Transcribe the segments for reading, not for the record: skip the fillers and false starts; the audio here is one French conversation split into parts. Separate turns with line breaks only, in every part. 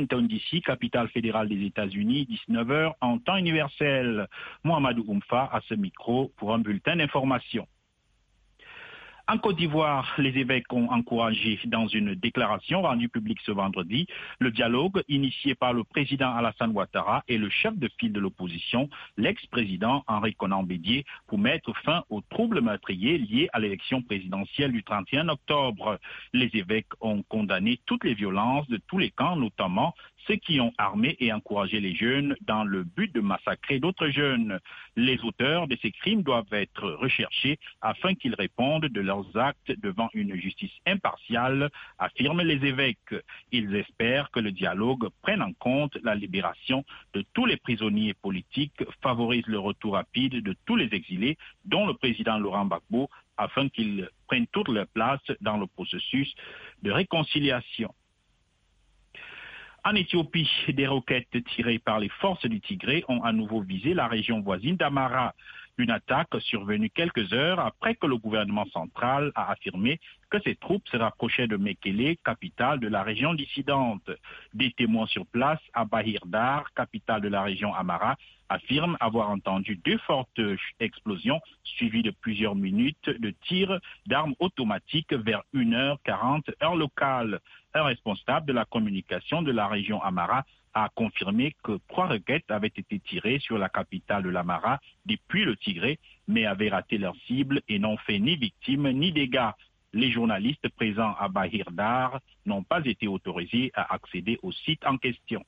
Washington DC, capitale fédérale des États-Unis, 19 heures en temps universel. Mohamedou Oumfa à ce micro pour un bulletin d'information. En Côte d'Ivoire, les évêques ont encouragé dans une déclaration rendue publique ce vendredi le dialogue initié par le président Alassane Ouattara et le chef de file de l'opposition, l'ex-président Henri Konan Bédié, pour mettre fin aux troubles meurtriers liés à l'élection présidentielle du 31 octobre. Les évêques ont condamné toutes les violences de tous les camps, notamment ceux qui ont armé et encouragé les jeunes dans le but de massacrer d'autres jeunes. Les auteurs de ces crimes doivent être recherchés afin qu'ils répondent de leurs actes devant une justice impartiale, affirment les évêques. Ils espèrent que le dialogue prenne en compte la libération de tous les prisonniers politiques, favorise le retour rapide de tous les exilés, dont le président Laurent Gbagbo, afin qu'ils prennent toute leur place dans le processus de réconciliation. En Éthiopie, des roquettes tirées par les forces du Tigré ont à nouveau visé la région voisine d'Amara. Une attaque survenue quelques heures après que le gouvernement central a affirmé que ses troupes se rapprochaient de Mekele, capitale de la région dissidente. Des témoins sur place à Bahir Dar, capitale de la région Amara, affirment avoir entendu deux fortes explosions suivies de plusieurs minutes de tirs d'armes automatiques vers 1h40 heure locale. Un responsable de la communication de la région Amara a confirmé que 3 roquettes avaient été tirées sur la capitale de l'Amara depuis le Tigré, mais avaient raté leur cible et n'ont fait ni victimes ni dégâts. Les journalistes présents à Bahir Dar n'ont pas été autorisés à accéder au site en question.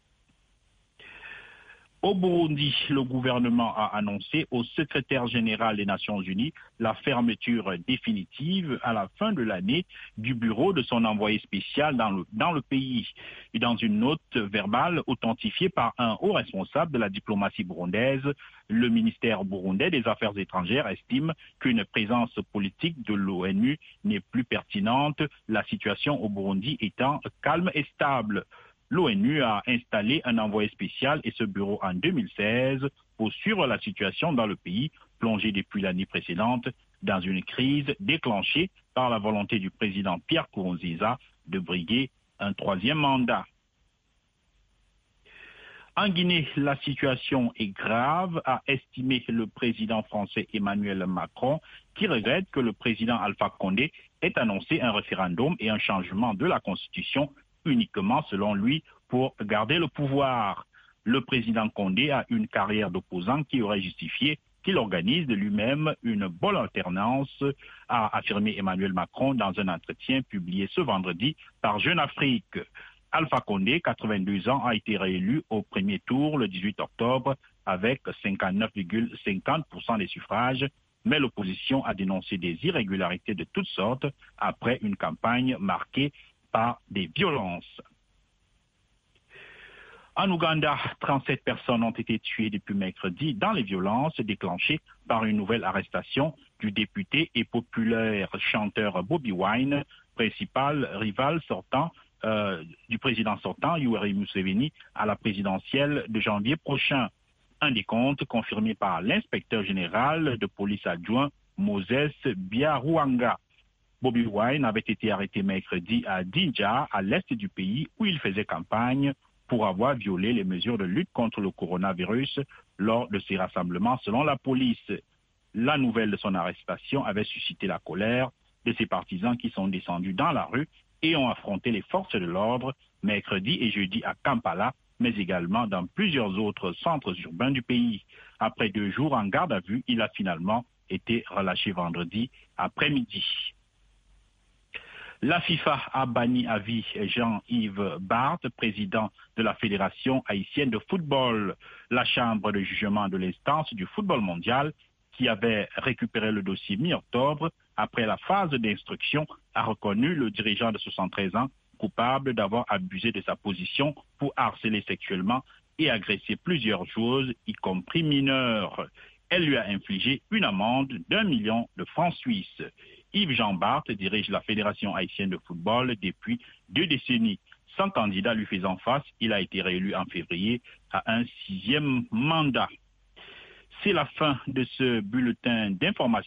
Au Burundi, le gouvernement a annoncé au secrétaire général des Nations Unies la fermeture définitive à la fin de l'année du bureau de son envoyé spécial dans le pays. Et dans une note verbale authentifiée par un haut responsable de la diplomatie burundaise, le ministère burundais des Affaires étrangères estime qu'une présence politique de l'ONU n'est plus pertinente, la situation au Burundi étant calme et stable. L'ONU a installé un envoyé spécial et ce bureau en 2016 pour suivre la situation dans le pays, plongé depuis l'année précédente dans une crise déclenchée par la volonté du président Pierre Nkurunziza de briguer un 3e mandat. En Guinée, la situation est grave, a estimé le président français Emmanuel Macron, qui regrette que le président Alpha Condé ait annoncé un référendum et un changement de la Constitution uniquement, selon lui, pour garder le pouvoir. Le président Condé a une carrière d'opposant qui aurait justifié qu'il organise de lui-même une bonne alternance, a affirmé Emmanuel Macron dans un entretien publié ce vendredi par Jeune Afrique. Alpha Condé, 82 ans, a été réélu au premier tour le 18 octobre avec 59,50% des suffrages, mais l'opposition a dénoncé des irrégularités de toutes sortes après une campagne marquée par des violences. En Ouganda, 37 personnes ont été tuées depuis mercredi dans les violences déclenchées par une nouvelle arrestation du député et populaire chanteur Bobi Wine, principal rival sortant du président sortant, Yoweri Museveni, à la présidentielle de janvier prochain. Un décompte confirmé par l'inspecteur général de police adjoint Moses Biaruanga. Bobi Wine avait été arrêté mercredi à Jinja, à l'est du pays, où il faisait campagne pour avoir violé les mesures de lutte contre le coronavirus lors de ses rassemblements, selon la police. La nouvelle de son arrestation avait suscité la colère de ses partisans qui sont descendus dans la rue et ont affronté les forces de l'ordre mercredi et jeudi à Kampala, mais également dans plusieurs autres centres urbains du pays. Après 2 jours en garde à vue, il a finalement été relâché vendredi après-midi. La FIFA a banni à vie Jean-Yves Barthes, président de la Fédération haïtienne de football. La chambre de jugement de l'instance du football mondial, qui avait récupéré le dossier mi-octobre, après la phase d'instruction, a reconnu le dirigeant de 73 ans coupable d'avoir abusé de sa position pour harceler sexuellement et agresser plusieurs joueuses, y compris mineures. Elle lui a infligé une amende d'1 million de francs suisses. Yves-Jean Barthes dirige la Fédération haïtienne de football depuis 2 décennies. Sans candidat lui faisant face, il a été réélu en février à un 6e mandat. C'est la fin de ce bulletin d'information.